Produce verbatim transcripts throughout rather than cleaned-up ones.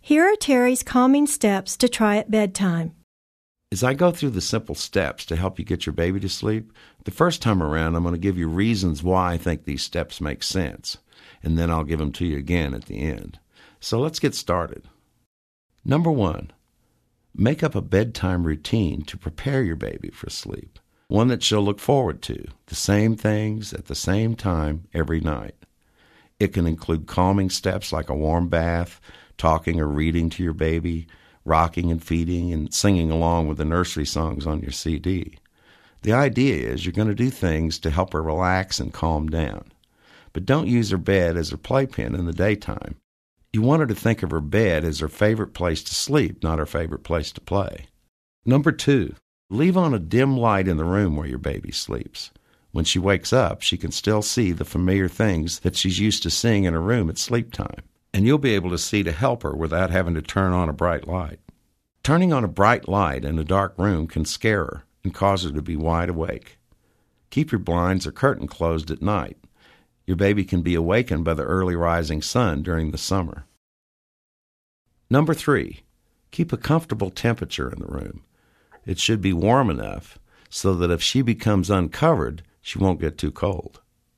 Here are Terry's calming steps to try at bedtime. As I go through the simple steps to help you get your baby to sleep, the first time around I'm going to give you reasons why I think these steps make sense, and then I'll give them to you again at the end. So let's get started. Number one, make up a bedtime routine to prepare your baby for sleep, one that she'll look forward to, the same things at the same time every night. It can include calming steps like a warm bath, talking or reading to your baby, rocking and feeding, and singing along with the nursery songs on your C D. The idea is you're going to do things to help her relax and calm down. But don't use her bed as her playpen in the daytime. You want her to think of her bed as her favorite place to sleep, not her favorite place to play. Number two, leave on a dim light in the room where your baby sleeps. When she wakes up, she can still see the familiar things that she's used to seeing in her room at sleep time, and you'll be able to see to help her without having to turn on a bright light. Turning on a bright light in a dark room can scare her and cause her to be wide awake. Keep your blinds or curtain closed at night. Your baby can be awakened by the early rising sun during the summer. Number three, keep a comfortable temperature in the room. It should be warm enough so that if she becomes uncovered, she won't get too cold.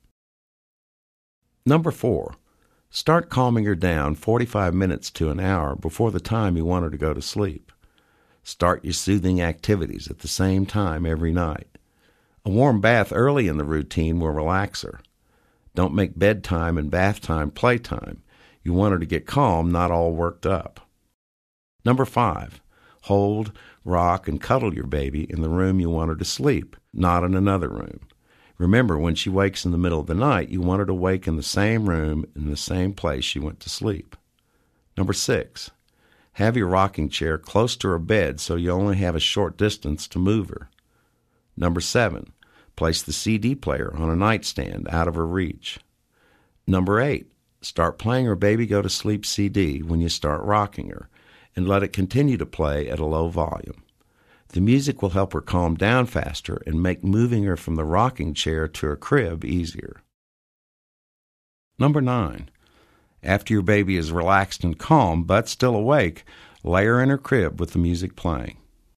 Number four, start calming her down forty-five minutes to an hour before the time you want her to go to sleep. Start your soothing activities at the same time every night. A warm bath early in the routine will relax her. Don't make bedtime and bath time playtime. You want her to get calm, not all worked up. Number five, hold, rock, and cuddle your baby in the room you want her to sleep, not in another room. Remember, when she wakes in the middle of the night, you want her to wake in the same room, in the same place she went to sleep. Number six, have your rocking chair close to her bed so you only have a short distance to move her. Number seven, place the C D player on a nightstand out of her reach. Number eight, start playing her baby go to sleep C D when you start rocking her, and let it continue to play at a low volume. The music will help her calm down faster and make moving her from the rocking chair to her crib easier. Number nine, after your baby is relaxed and calm but still awake, lay her in her crib with the music playing.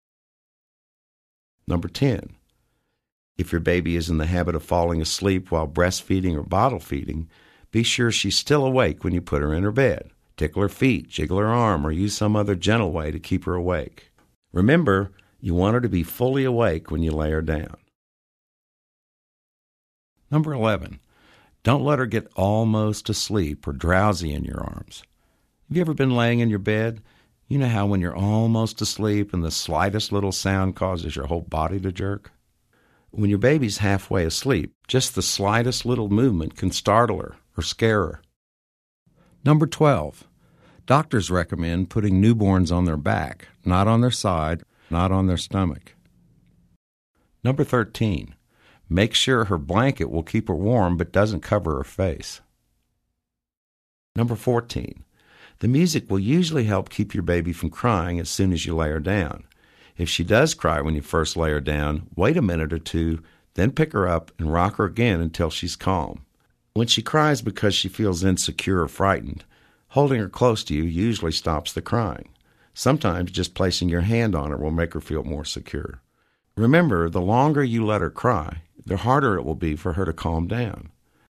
Number ten, if your baby is in the habit of falling asleep while breastfeeding or bottle feeding, be sure she's still awake when you put her in her bed. Tickle her feet, jiggle her arm, or use some other gentle way to keep her awake. Remember, you want her to be fully awake when you lay her down. Number eleven, don't let her get almost asleep or drowsy in your arms. Have you ever been laying in your bed? You know how when you're almost asleep and the slightest little sound causes your whole body to jerk? When your baby's halfway asleep, just the slightest little movement can startle her or scare her. Number twelve, doctors recommend putting newborns on their back, not on their side, not on their stomach. Number thirteen, make sure her blanket will keep her warm but doesn't cover her face. Number fourteen, the music will usually help keep your baby from crying as soon as you lay her down. If she does cry when you first lay her down, wait a minute or two, then pick her up and rock her again until she's calm. When she cries because she feels insecure or frightened, holding her close to you usually stops the crying. Sometimes just placing your hand on her will make her feel more secure. Remember, the longer you let her cry, the harder it will be for her to calm down.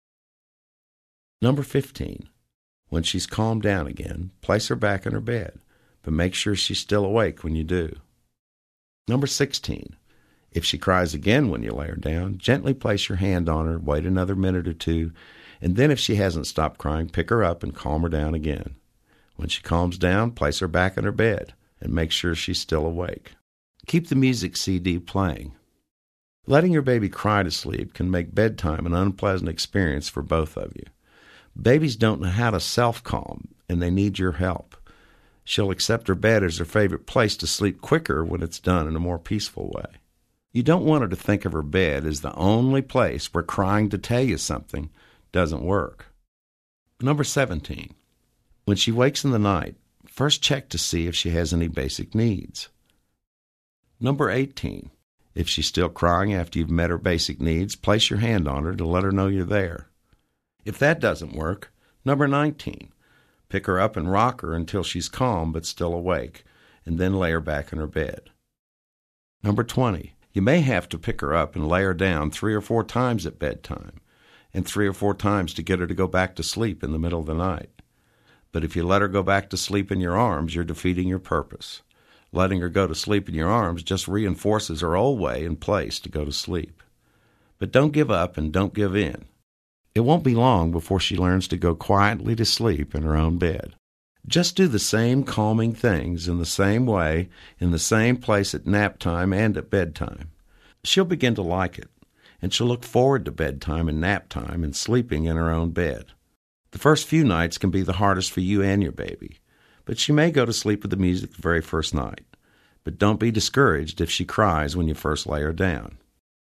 Number fifteen, when she's calmed down again, place her back in her bed, but make sure she's still awake when you do. Number sixteen, if she cries again when you lay her down, gently place your hand on her, wait another minute or two, and then if she hasn't stopped crying, pick her up and calm her down again. When she calms down, place her back in her bed and make sure she's still awake. Keep the music C D playing. Letting your baby cry to sleep can make bedtime an unpleasant experience for both of you. Babies don't know how to self-calm, and they need your help. She'll accept her bed as her favorite place to sleep quicker when it's done in a more peaceful way. You don't want her to think of her bed as the only place where crying to tell you something doesn't work. Number seventeen, when she wakes in the night, first check to see if she has any basic needs. Number eighteen, if she's still crying after you've met her basic needs, place your hand on her to let her know you're there. If that doesn't work, number nineteen, Pick her up and rock her until she's calm but still awake, and then lay her back in her bed. Number twenty. You may have to pick her up and lay her down three or four times at bedtime, and three or four times to get her to go back to sleep in the middle of the night. But if you let her go back to sleep in your arms, you're defeating your purpose. Letting her go to sleep in your arms just reinforces her old way in place to go to sleep. But don't give up and don't give in. It won't be long before she learns to go quietly to sleep in her own bed. Just do the same calming things in the same way, in the same place at nap time and at bedtime. She'll begin to like it, and she'll look forward to bedtime and nap time and sleeping in her own bed. The first few nights can be the hardest for you and your baby, but she may go to sleep with the music the very first night. But don't be discouraged if she cries when you first lay her down.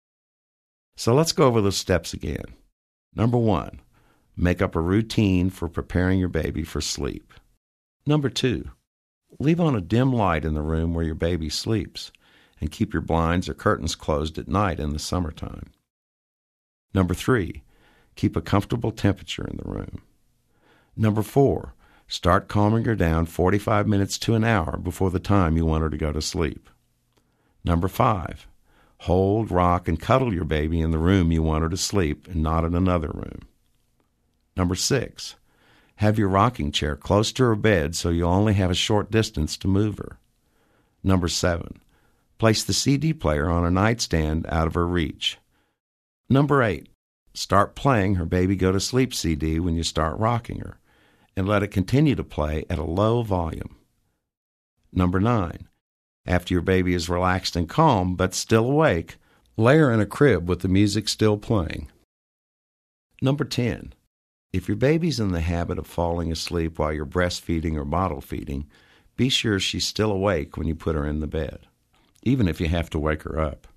So let's go over those steps again. Number one, make up a routine for preparing your baby for sleep. Number two, leave on a dim light in the room where your baby sleeps, and keep your blinds or curtains closed at night in the summertime. Number three, keep a comfortable temperature in the room. Number four, start calming her down forty-five minutes to an hour before the time you want her to go to sleep. Number five, hold, rock, and cuddle your baby in the room you want her to sleep and not in another room. Number six, have your rocking chair close to her bed so you'll only have a short distance to move her. Number seven, place the C D player on a nightstand out of her reach. Number eight, start playing her baby go to sleep C D when you start rocking her, and let it continue to play at a low volume. Number nine, after your baby is relaxed and calm but still awake, lay her in a crib with the music still playing. Number ten, if your baby's in the habit of falling asleep while you're breastfeeding or bottle feeding, be sure she's still awake when you put her in the bed, even if you have to wake her up.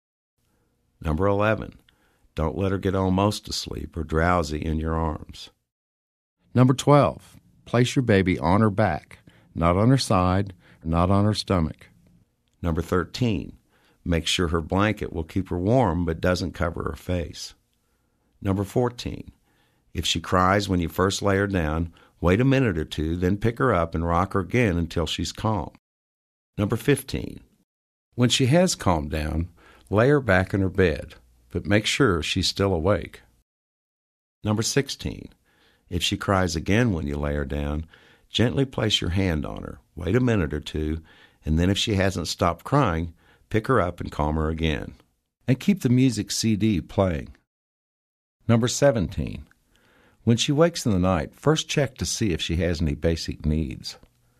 Number eleven, don't let her get almost asleep or drowsy in your arms. Number twelve, place your baby on her back, not on her side, not on her stomach. Number thirteen, make sure her blanket will keep her warm but doesn't cover her face. Number fourteen, if she cries when you first lay her down, wait a minute or two, then pick her up and rock her again until she's calm. Number fifteen, when she has calmed down, lay her back in her bed, but make sure she's still awake. Number sixteen, if she cries again when you lay her down, gently place your hand on her, wait a minute or two, and then if she hasn't stopped crying, pick her up and calm her again. And keep the music C D playing. Number seventeen, when she wakes in the night, first check to see if she has any basic needs.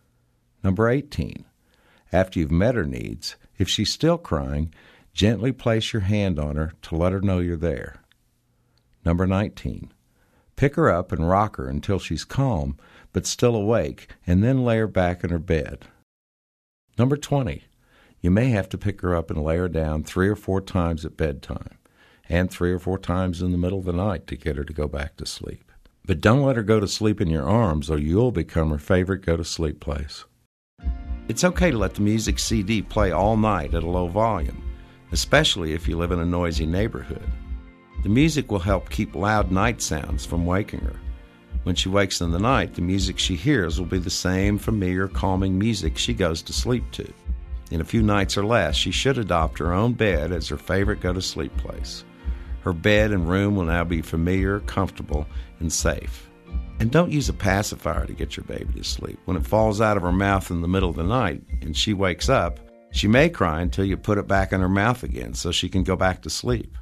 Number eighteen, after you've met her needs, if she's still crying, gently place your hand on her to let her know you're there. Number nineteen, pick her up and rock her until she's calm but still awake, and then lay her back in her bed. Number twenty, you may have to pick her up and lay her down three or four times at bedtime, and three or four times in the middle of the night to get her to go back to sleep. But don't let her go to sleep in your arms, or you'll become her favorite go-to-sleep place. It's okay to let the music C D play all night at a low volume, especially if you live in a noisy neighborhood. The music will help keep loud night sounds from waking her. When she wakes in the night, the music she hears will be the same familiar, calming music she goes to sleep to. In a few nights or less, she should adopt her own bed as her favorite go-to-sleep place. Her bed and room will now be familiar, comfortable, and safe. And don't use a pacifier to get your baby to sleep. When it falls out of her mouth in the middle of the night and she wakes up, she may cry until you put it back in her mouth again so she can go back to sleep.